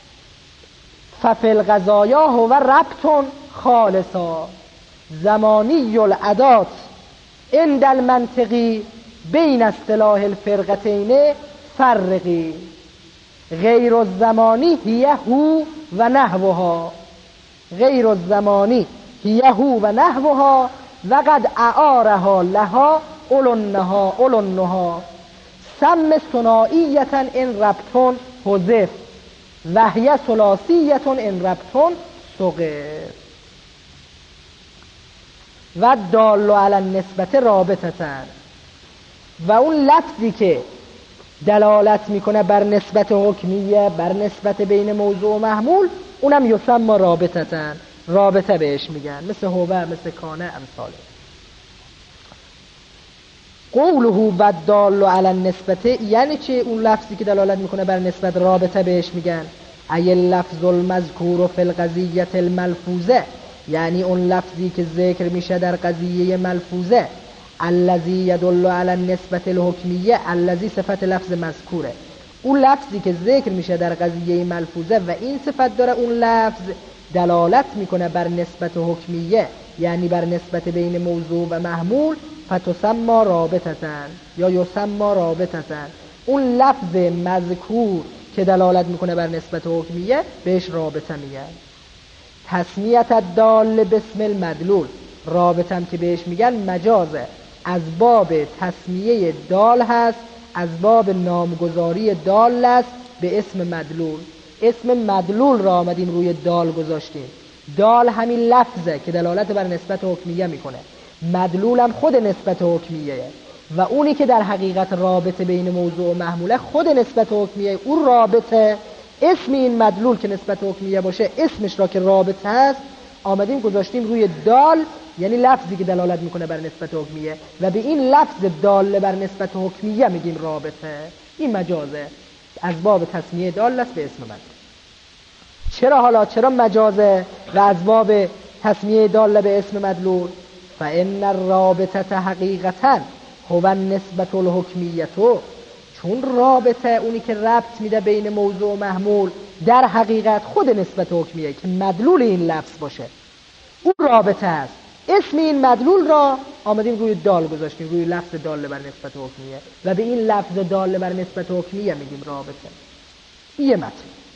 ففی القضایا هو ربط خالصا. زمانی الادات عند المنطقی بین اصطلاح الفرقتین فرقی. غیر الزمانی هیه هو و نحوها، غیر الزمانی هیه هو و نحوها و قد اعارها لها اولنها سم ثنائیتا ان ربطون حذف و هی ثلاثیتا ان ربطون سقط. و دال علی النسبت رابطتن، و اون لفظی که دلالت میکنه بر نسبت حکمیه، بر نسبت بین موضوع و محمول، اونم یسمى رابطتن، رابطه بهش میگن، مثل هوه، مثل کانه، امثاله. قوله و دال علی النسبت یعنی چه؟ اون لفظی که دلالت میکنه بر نسبت رابطه بهش میگن ای لفظ المذکور فی القضیه الملفوظه، یعنی اون لفظی که ذکر میشه در قضیه ملفوظه. الذی یدل علی النسبت الحکمیه، الذی صفت لفظ مذکوره، اون لفظی که ذکر میشه در قضیه ملفوظه و این صفت داره، اون لفظ دلالت میکنه بر نسبت حکمیه، یعنی بر نسبت بین موضوع و محمول. فتسمى رابطتن یا یسمى رابطتن، اون لفظ مذکور که دلالت میکنه بر نسبت حکمیه بهش رابطه میگن. تسمیت الدال باسم المدلول، رابطم که بهش میگن مجازه، از باب تسمیه دال هست، از باب نامگذاری دال است به اسم مدلول. اسم مدلول را آمدیم روی دال گذاشتیم، دال همین لفظه که دلالت بر نسبت حکمیه میکنه، مدلول هم خود نسبت حکمیه، و اونی که در حقیقت رابطه بین موضوع و محموله خود نسبت حکمیه. اون رابطه اسم این مدلول که نسبت حکمیه باشه، اسمش را که رابطه هست آمدیم گذاشتیم روی دال، یعنی لفظی که دلالت میکنه بر نسبت حکمیه، و به این لفظ دال بر نسبت حکمیه میگیم رابطه. این مجازه، از باب تسمیه دال است به اسم مدلول. چرا مجازه و از باب تسمیه دال به اسم مدلول؟ فان الرابطه حقیقتا هو النسبت الحکمیه، چون رابطه اونی که ربط میده بین موضوع و محمول در حقیقت خود نسبت حکمیه که مدلول این لفظ باشه، اون رابطه است. اسم این مدلول را آمدیم روی دال گذاشتیم، روی لفظ دال بر نسبت حکمیه، و به این لفظ دال بر نسبت حکمیه میگیم رابطه. یه متن.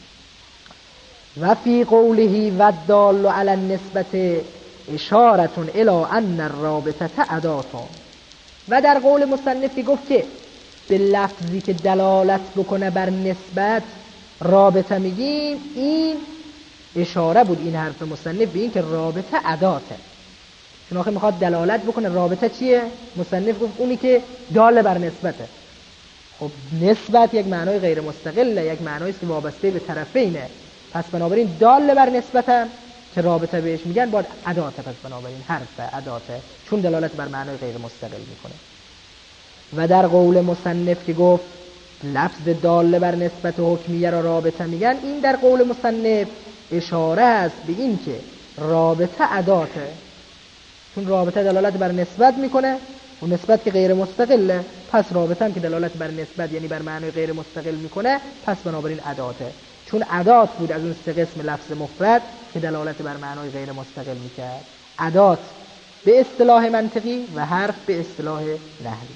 و فی قوله و دال علی النسبت اشارة الی ان الرابطه اداتون، و در قول مصنفی گفت که به لفظی که دلالت بکنه بر نسبت رابطه میگیم، این اشاره بود این حرف مصنف به این که رابطه اداته، چون آخه میخواد دلالت بکنه رابطه چیه. مصنف گفت اونی که دال بر نسبته. خب نسبت یک معنای غیر مستقله، یک معنایی که وابسته به طرفینه، پس بنابراین دال بر نسبتم که رابطه بهش میگن باید اداته، پس بنابراین حرف اداته چون دلالت بر معنای غیر مستقل میکنه. و در قول مصنف که گفت لفظ دال بر نسبت حکمیه را رابطه میگن، این در قول مصنف اشاره است به این که رابطه اداته، چون رابطه دلالت بر نسبت میکنه و نسبت که غیر مستقله، پس رابطه هم که دلالت بر نسبت یعنی بر معنای غیر مستقل میکنه، پس بنابراین اداته، چون ادات بود از اون سه قسم لفظ مفرد که دلالت بر معنای غیر مستقل میکرد. ادات به اصطلاح منطقی و حرف به اصطلاح نحوی.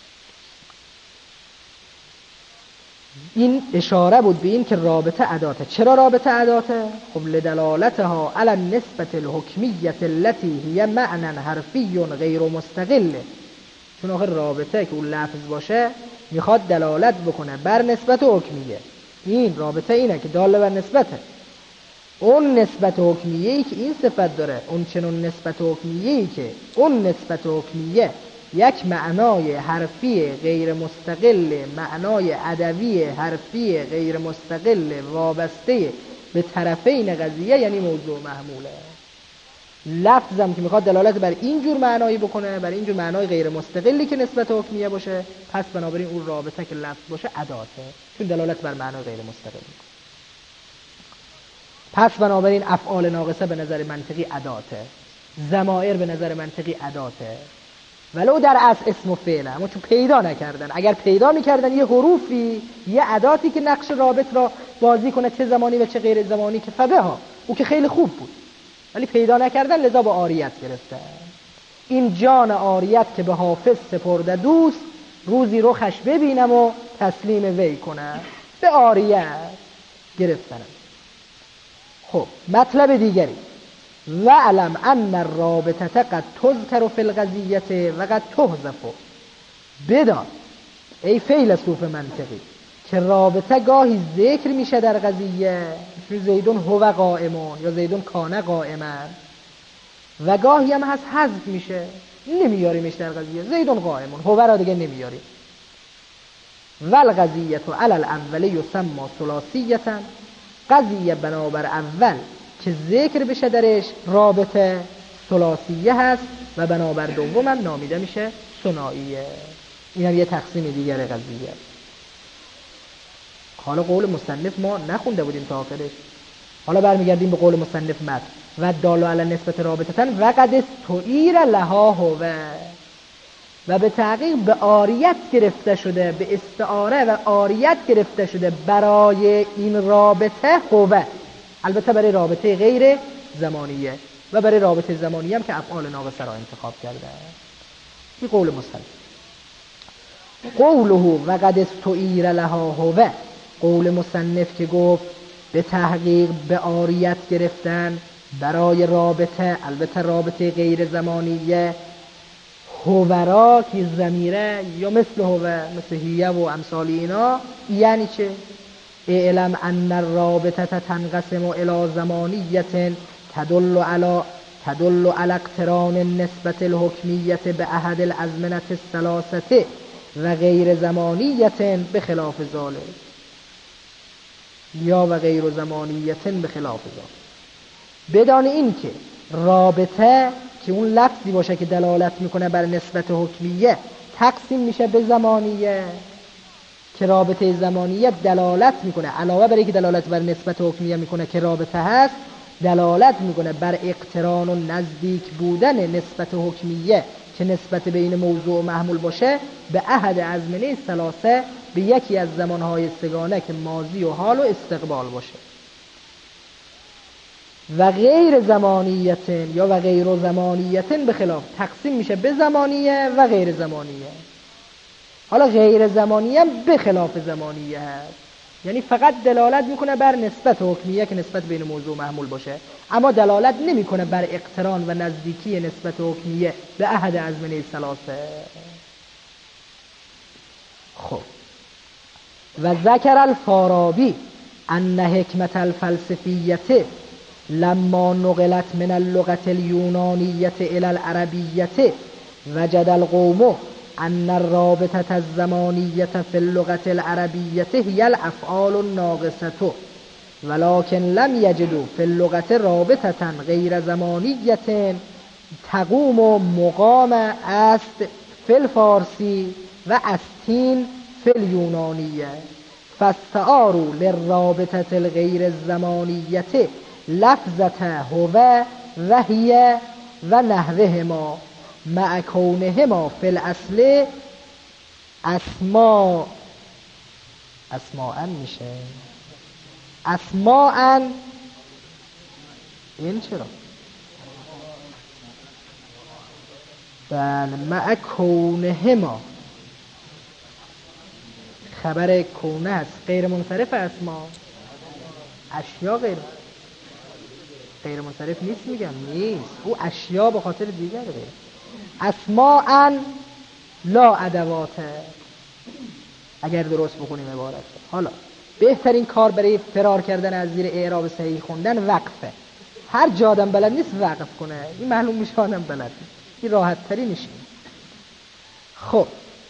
این اشاره بود به این که رابطه اداته. چرا رابطه اداته؟ خب لدلالتها علی النسبة الحکمیة التي هي معنى حرفی غیر مستقل، چون آخر رابطه که اون لفظ باشه میخواد دلالت بکنه بر نسبت حکمیه. این رابطه اینه که داله بر نسبته. اون نسبت حکمیه‌ای که این صفت داره، اون چنون نسبت حکمیه‌ای که اون نسبت حکمیه یک معنای حرفی غیر مستقل، معنای ادوی حرفی غیر مستقل وابسته به طرفین قضیه، یعنی موضوع محموله. لفظم که میخواد دلالت بر اینجور معنایی بکنه، بر اینجور معنای غیر مستقلی که نسبت حکمیه باشه، پس بنابراین اون رابطه که لفظ باشه اداته، چون دلالت بر معنای غیر مستقل میکنه. پس بنابراین افعال ناقصه به نظر منطقی اداته، ضمائر به نظر منطقی اداته، ولو در اصل اسم و فعل، اما چون پیدا نکردن. اگر پیدا میکردن یه حروفی، یه اداتی که نقش رابط را بازی کنه چه زمانی و چه غیر زمانی، که فبه ها او که خیلی خوب بود، ولی پیدا نکردن، لذا با عاریت گرفتن. این جان عاریت که به حافظ سپرده دوست، روزی رخش ببینم و تسلیم وی کنم، به عاریت گرفتن. خب مطلب دیگری، وعلم ان الرابطه قد تذکر فی القضیه و قد تحذف. بدان ای فیلسوف منطقی که رابطه گاهی ذکر میشه در قضیه، مثل زیدون هو قائمون یا زیدون کان قائمن، و گاهی هم هست حذف میشه، نمیاریمش در قضیه. زیدون قائمون هو را دیگه نمیاریم. والقضیه علی الاول یسمى ثلاثیه، قضیه بنابر اول که ذکر بشه درش رابطه ثلاثیه هست و بنابر دوم هم نامیده میشه ثنائیه. این هم یه تقسیم دیگر قضیه. حالا قول مصنف ما نخونده بودیم تا آخرش، حالا برمیگردیم به قول مصنف متن. و دال علی نسبت رابطتن و قد استعیر لها هو، و به تحقیق به عاریت گرفته شده، به استعاره و عاریت گرفته شده برای این رابطه هو، البته برای رابطه غیر زمانیه و برای رابطه زمانیه هم که افعال ناقصه را انتخاب کرده. این قول مصنف. قوله و قد استعیر لها هو، قول مصنف که گفت به تحقیق به عاریت گرفتن برای رابطه، البته رابطه غیر زمانیه، هوورا که ضمیره یا مثل هو، مثل هیه و امثال اینا، یعنی چه؟ اعلم ان الرابطه تنقسم الى زمانیه تدل على اقتران النسبة الحکمیه به احد الازمنه الثلاثه و غیر زمانیه بخلاف ذلك، یا و غیر زمانیه بخلاف ذلك. بدان این که رابطه که اون لفظی باشه که دلالت میکنه بر نسبت حکمیه تقسیم میشه به زمانیه، که رابطه زمانیه دلالت میکنه علاوه بر اینکه دلالت بر نسبت حکمیه میکنه که رابطه هست، دلالت میکنه بر اقتران و نزدیک بودن نسبت حکمیه که نسبت بین موضوع و محمول باشه به احد ازمنه ثلاثه، به یکی از زمانهای سگانه که ماضی و حال و استقبال باشه. و غیر زمانیتن یا و غیر زمانیتن به خلاف، تقسیم میشه به زمانیه و غیر زمانیه. حالا غیر زمانیه هم به خلاف زمانیه هست، یعنی فقط دلالت میکنه بر نسبت حکمیه که نسبت بین موضوع و محمول باشه، اما دلالت نمیکنه بر اقتران و نزدیکی نسبت حکمیه به احد ازمنه ثلاثه. خب و ذکر الفارابی ان حکمت الفلسفیه لما نقلت من اللغة اليونانية إلى العربية وجد القوم أن الرابطة الزمانية في اللغة العربية هي الأفعال الناقصة، ولكن لم يجدوا في اللغة رابطة غير زمانية تقوم مقام است في الفارسي و استین في اليونانية، فاستعاروا للرابطة الغير الزمانية لفظة هو و هي و نحوهما مع كونهما في الأصل اسماء میشه اسماء. این چرا؟ بله، مع کونهما، خبر کونه است، غیر منصرف اسما. اشیا غیر منصرف نیست، میگم نیست، او اشیا به خاطر دیگره. اسماء لا ادواته اگر درست بخونیم عبارت. حالا بهترین کار برای فرار کردن از زیر اعراب صحیح خوندن وقفه. هر جا آدم بلد نیست وقف کنه، این معلوم میشه آدم بلد نیست، این راحت تری میشه. خب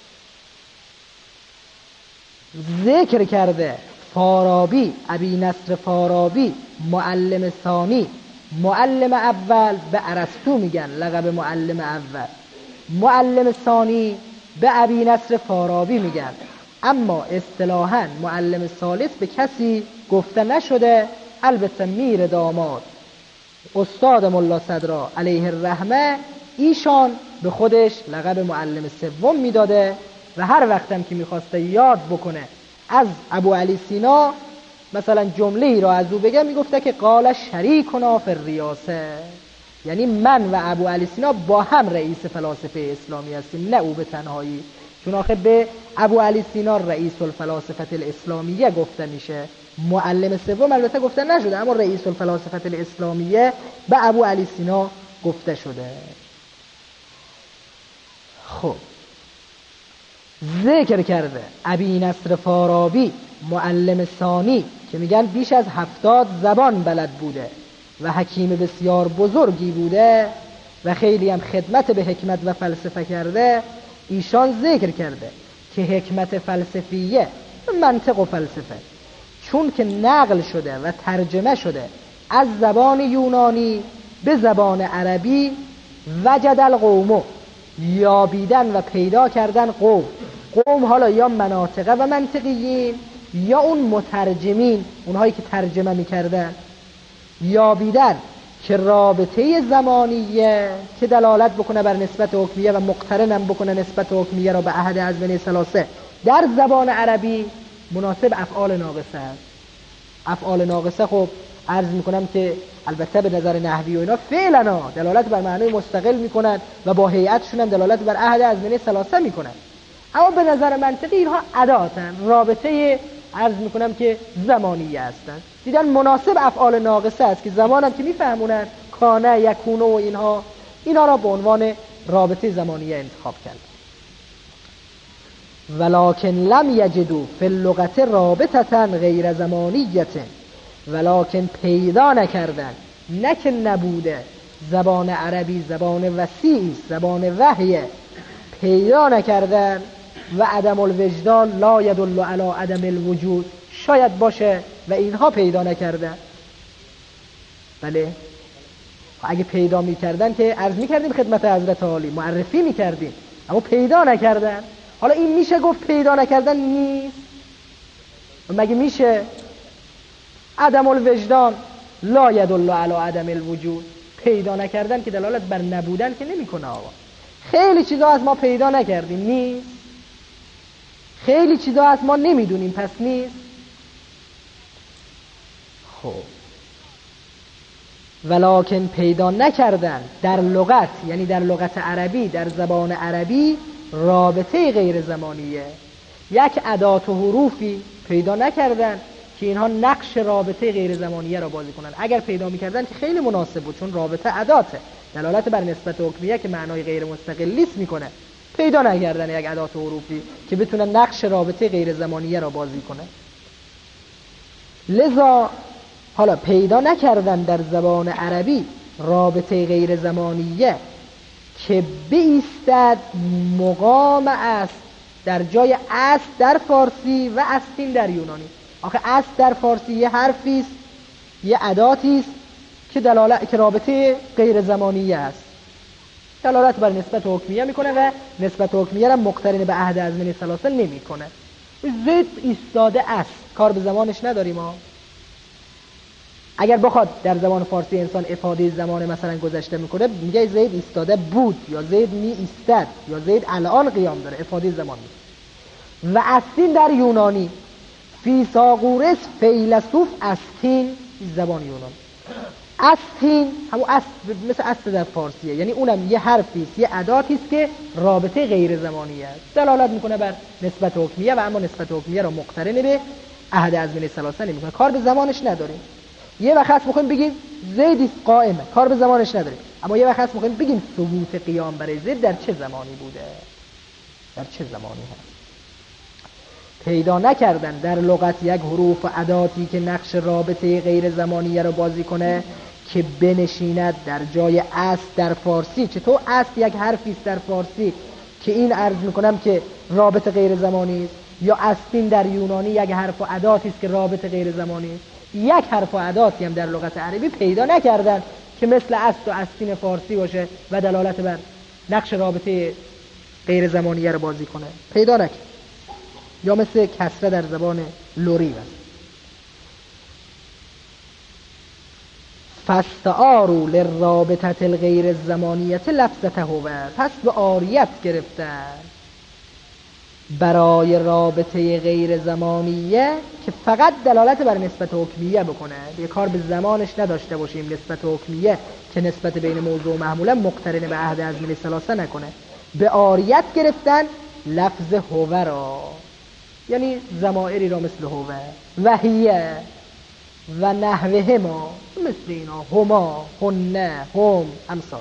ذکر کرده فارابی، ابی نصر فارابی معلم ثانی، معلم اول به ارسطو میگن لقب معلم اول، معلم ثانی به ابی نصر فارابی میگن، اما اصطلاحاً معلم ثالث به کسی گفته نشده. البته میر داماد استاد ملا صدرا علیه الرحمه ایشان به خودش لقب معلم سوم میداده و هر وقتم که میخواسته یاد بکنه از ابو علی سینا مثلا جمله ای را از او بگه میگفته که قال شریکنا فی الریاسه، یعنی من و ابو علی سینا با هم رئیس فلاسفه اسلامی هستیم، نه او به تنهایی، چون آخه به ابو علی سینا رئیس الفلاسفه الاسلامیه گفته میشه. معلم سوم البته گفته نشده، اما رئیس الفلاسفه الاسلامیه به ابو علی سینا گفته شده. خب ذکر کرده ابی نصر فارابی معلم ثانی که میگن بیش از 70 زبان بلد بوده و حکیم بسیار بزرگی بوده و خیلی هم خدمت به حکمت و فلسفه کرده. ایشان ذکر کرده که حکمت فلسفیه، منطق و فلسفه، چون که نقل شده و ترجمه شده از زبان یونانی به زبان عربی، وجد القوم، یابیدن و پیدا کردن قوم حالا یا مناطقه و منطقیین یا اون مترجمین، اونهایی که ترجمه میکردن، یابیدن که رابطه زمانیه که دلالت بکنه بر نسبت حکمیه و مقترنم بکنه نسبت حکمیه را به عهد ازمنه ثلاثه در زبان عربی مناسب افعال ناقصه است. افعال ناقصه خب عرض میکنم که البته به نظر نحوی و اینا فعلا دلالت بر معنای مستقل میکنن و با هیئتشون هم دلالت بر عهد ازمنه ثلاثه میکنن، اما به نظر منطقی اینها اداتن، رابطه عرض میکنم که زمانیه هستن. دیدن مناسب افعال ناقصه است که زمانم که میفهمونن کانه یکونه و اینها را به عنوان رابطه زمانیه انتخاب کرد. ولکن لم یجدوا فی اللغة رابطة غیر زمانیه، ولکن پیدا نکردن، نه که نبوده، زبان عربی زبان وسیعی، زبان وحیه، پیدا نکردن و عدم الوجدان لا یدل علی عدم الوجود، شاید باشه و اینها پیدا نکردن. بله اگه پیدا میکردن که عرض میکردیم خدمت حضرت عالی، معرفی میکردیم، اما پیدا نکردن. حالا این میشه گفت پیدا نکردن نیست؟ مگه میشه؟ عدم الوجدان لا یدل علی عدم الوجود، پیدا نکردن که دلالت بر نبودن که نمیکنه. آقا خیلی چیزا از ما پیدا نکردیم نیست، خیلی چیزا از ما نمیدونیم پس نیست. خب ولکن پیدا نکردن در لغت، یعنی در لغت عربی، در زبان عربی رابطه غیر زمانیه، یک ادات و حروفی پیدا نکردن که اینها نقش رابطه غیر زمانیه را بازی کنن. اگر پیدا میکردن که خیلی مناسب بود، چون رابطه اداته، دلالت بر نسبت حکمیه که معنای غیر مستقلیست میکنه. پیدا نکردن یک ادات و حروفی که بتونه نقش رابطه غیر زمانیه را بازی کنه. لذا حالا پیدا نکردن در زبان عربی رابطه غیر زمانیه که بایستد مقام است در جای است در فارسی و استین در یونانی. آخه است در فارسی یه حرفی است، یه اداتی است که رابطه غیر زمانیه است، دلالت بر نسبت حکمیه میکنه و نسبت حکمیه را مقترن به عهد ازمنه ثلاثه نمیکنه. زید ایستاده است، کار به زمانش نداریم ما. اگر بخواد در زبان فارسی انسان افاده زمان مثلا گذشته میکنه، میگه زید ایستاده بود یا زید می ایستد یا زید الان قیام داره، افاده زمان میکنه. و استین در یونانی، فیثاغورس فیلسوف استین زبان یونان. استین همون است، مثل است در فارسیه، یعنی اونم یه حرفی است، یه اداتی است که رابطه غیر زمانی است، دلالت میکنه بر نسبت حکمیه و اما نسبت حکمیه را مقترن به عهد ازمنه ثلاثه نمیکنه، کار به زمانش نداریم. یه وقت هست میخوایم بگیم زید قائمه، کار به زمانش نداریم. اما یه وقت هست میخوایم بگیم ثبوت قیام برای زید در چه زمانی بوده، در چه زمانی هست. پیدا نکردن در لغت یک حروف و اداتی که نقش رابطه غیر زمانیه رو بازی کنه که بنشیند در جای است در فارسی. چطور است یک حرفی است در فارسی که این عرض میکنم که رابطه غیر زمانی است، یا استین در یونانی یک حرف و اداتی است که رابطه غیر زمانی است. یک حرف و اداتی هم در لغت عربی پیدا نکردن که مثل است و استین فارسی باشه و دلالت بر نقش رابطه غیر زمانیه رو بازی کنه، پیدا نکرد. یا مثل کسره در زبان لوری است. فاستعاروا للرابطه الغیر الزمانیه لفظته هو، پس به عاریت گرفتن برای رابطه غیر زمانیه که فقط دلالت بر نسبت حکمیه بکنه، یه کار به زمانش نداشته باشیم، نسبت حکمیه که نسبت بین موضوع و محموله مقترن به عهد ازمنه ثلاثه نکنه. به عاریت گرفتن لفظ هو را، یعنی ضمائری را مثل هو و هیه و نحوهما، مثل اینا، هما، هنه، هم، امثال،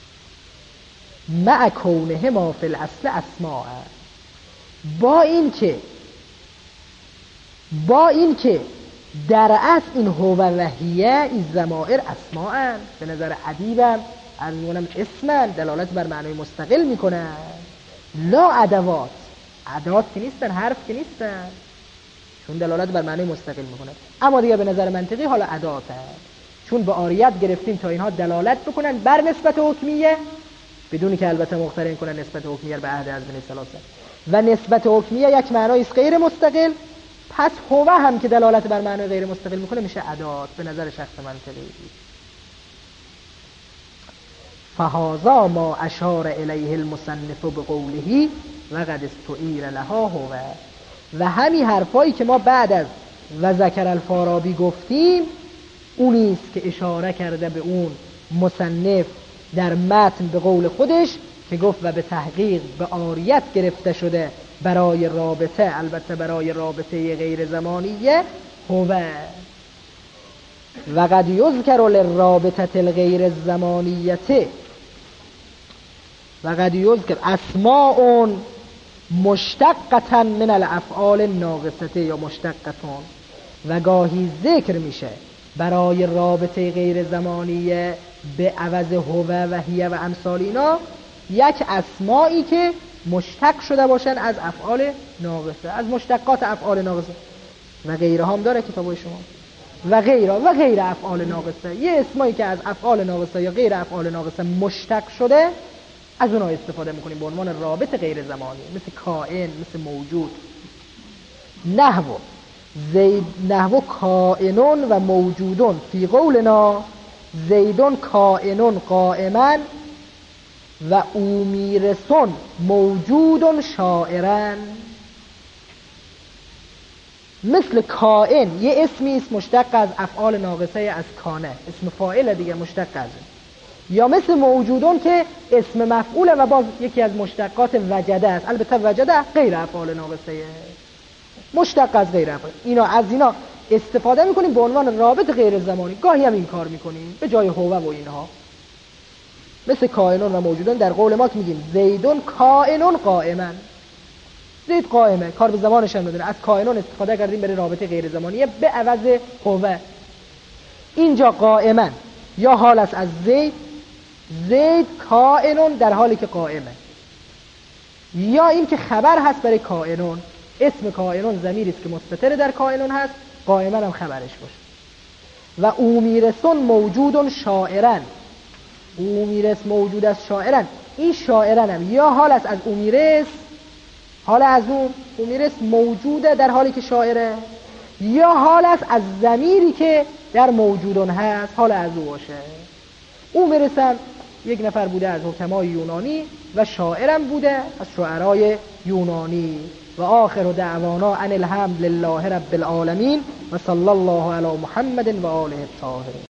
مع کونهما فی الاصل اسماء، با این که در اصل این هو و هیه این ضمائر اسماء، به نظر ادیبم از میونم اسمن، دلالت بر معنای مستقل میکنن، لا ادوات، ادوات که نیستن، حرف که نیستن، چون دلالت بر معنای مستقل میکنن. اما دیگه به نظر منطقی حالا ادوات هست، چون به عاریت گرفتیم تا اینها دلالت بکنن بر نسبت حکمیه بدونی که البته مقترن کنن نسبت حکمیه به عهد ازمنه ثلاثه، و نسبت حکمیه یک معنای است غیر مستقل، پس هو هم که دلالت بر معنای غیر مستقل میکنه میشه ادات به نظر شخص منطقی. فهذا ما اشار الیه المصنف بقوله و قد استعیر لها هو، و همین حرفایی که ما بعد از و ذکر الفارابی گفتیم اونیست که اشاره کرده به اون مصنف در متن به قول خودش که گفت و به تحقیق به عاریت گرفته شده برای رابطه، البته برای رابطه غیر زمانیه، هو و قد یذکر للرابطه الغیر الزمانیه و قد یذکر اسماء مشتقه من الافعال الناقصه یا مشتقتون، و گاهی ذکر میشه برای رابطه غیر زمانیه به عوض هو و هیه و امثال اینا یک اسمایی که مشتق شده باشن از افعال ناقصه، از مشتقات افعال ناقصه، و غیره هم داره کتابای شما و غیر افعال ناقصه، یه اسمایی که از افعال ناقصه یا غیر افعال ناقصه مشتق شده از اونها استفاده میکنیم به عنوان رابط غیر زمانی، مثل کائن، مثل موجود. نحو کائنون و موجودون فی قولنا زیدون کائنون قائما و اومیرسون موجودون شاعرن. مثل کائن یه اسمی است مشتق از افعال ناقصه از کانه، اسم فاعل دیگه مشتق از، یا مثل موجودون که اسم مفعول و باز یکی از مشتقات وجده است، البته وجده غیر افعال ناقصه، مشتق از غیر افعال. از اینا استفاده میکنیم به عنوان رابط غیر زمانی، گاهی هم این کار میکنیم به جای هو و اینها، مثل کائنون و موجودون. در قول ما که میگیم زیدون کائنون قائما، زید قائمه، کار به زمانش هم نداره، از کائنون استفاده کردیم برای رابطه غیر زمانیه به عوض هو. اینجا قائما یا حال است از زید، زید کائنون در حالی که قائمه، یا این که خبر هست برای کائنون. اسم کائنون ضمیری است که مستتر در کائنون هست، قائما هم خبرش باشه. و اومیرسون موجودون شاعرن، اومیرس موجود است شاعرن، این شاعرن هم یا حال است از اومیرس، حال از اون اومیرس موجوده در حالی که شاعره، یا حال است از ضمیری که در موجودون هست حال از او باشه. اومیرس هم یک نفر بوده از حکمای یونانی و شاعرم بوده از شعرای یونانی. و آخر دعوانا ان الحمد لله رب العالمین و صلی الله علی محمد و آله الطاهرین.